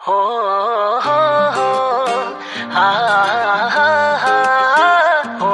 हो हा हो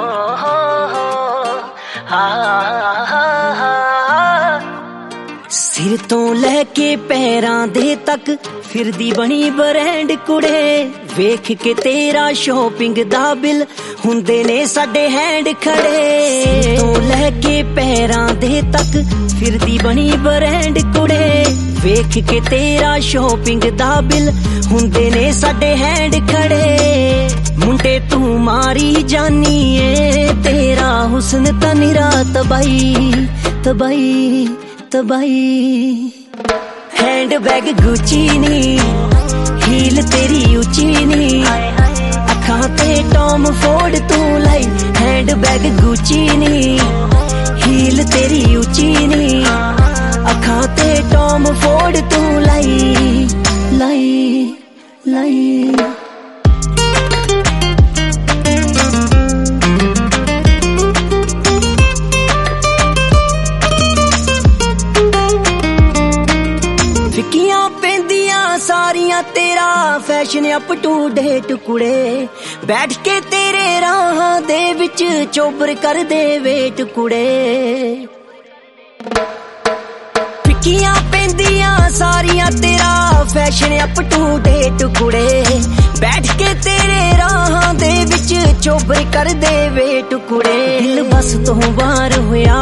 सिर तो लैके पैरां दे तक फिरदी बनी ब्रांड कुड़े वेख के तेरा शॉपिंग दा बिल हुंदे ने साडे हैंड खड़े। सिर तो लैके पैरां दे तक फिरदी बनी ब्रांड कुड़े वेख के तेरा शॉपिंग दा बिल हुंदे ने साडे हैंड खड़े। मुंडे तू मारी जानी है तेरा हुस्न ता निरा तबाही तबाही तबाही। हैंड बैग गुची नी हील तेरी उची नी अखां ते टॉम फोर्ड तू लाई। हैंड बैग गुची नी हील तेरी उची नी अखां ते टॉम फोर्ड तू लाई लाई लाई। फिकियां पेंदियां सारियां तेरा फैशन अप टू डेट कुड़े बैठ के तेरे राहां दे विच चोबर कर दे वेट कुड़े। फिकियां पेंदियां सारियां तेरा फैशन अप टू डेट कुड़े बैठ के तेरे राहां दे विच चोबर कर दे वेट कुड़े। दिल बस तो बाहर होया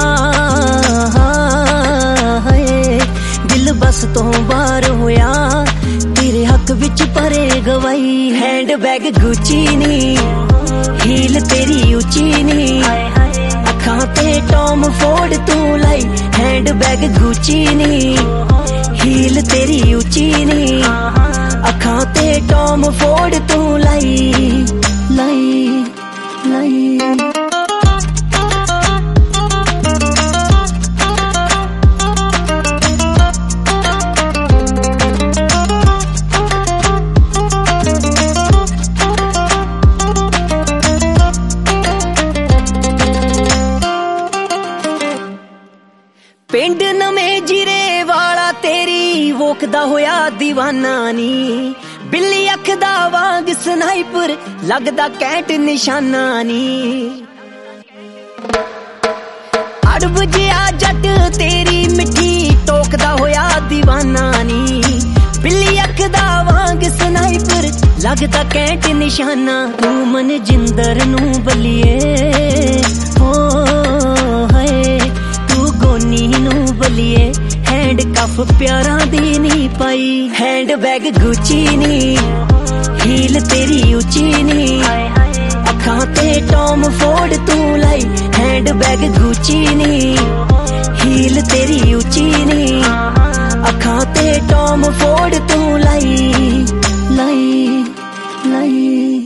दिल बस तो बाहर होया तेरे हक विच परे गवाई। हैंड बैग गुची नी हील तेरी उची नी अखां ते टॉम फोर्ड तू लाई। हैंड बैग गुची नी हील तेरी उची नी अखां ते टॉम फोर्ड तू लाई लाई लाई। पिंड नवें जीरे वाला तेरी वोकदा होया दीवाना नी बिल्ली अख दा वांग स्नाइपर लगदा कैंट निशाना नी। अड़ब जिया जट तेरी मिठी टोकदा होया दीवाना नी बिल्ली अख दा वांग स्नाइपर लगदा कैंट निशाना। तू मन जिंदर नू बलिए हो गोनी नू बलिए हैंड कफ प्यारा दी नी पाई। हैंड बैग गुची नी हील तेरी उची नी अखां ते टॉम फोर्ड तू लाई। हैंड बैग गुची नी हील तेरी उची नी अखां ते टॉम फोर्ड तू लाई लाई लाई।